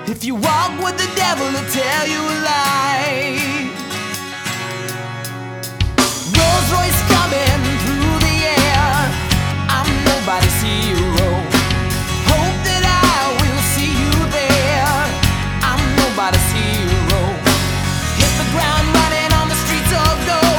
If you walk with the devil, he'll tell you a lie.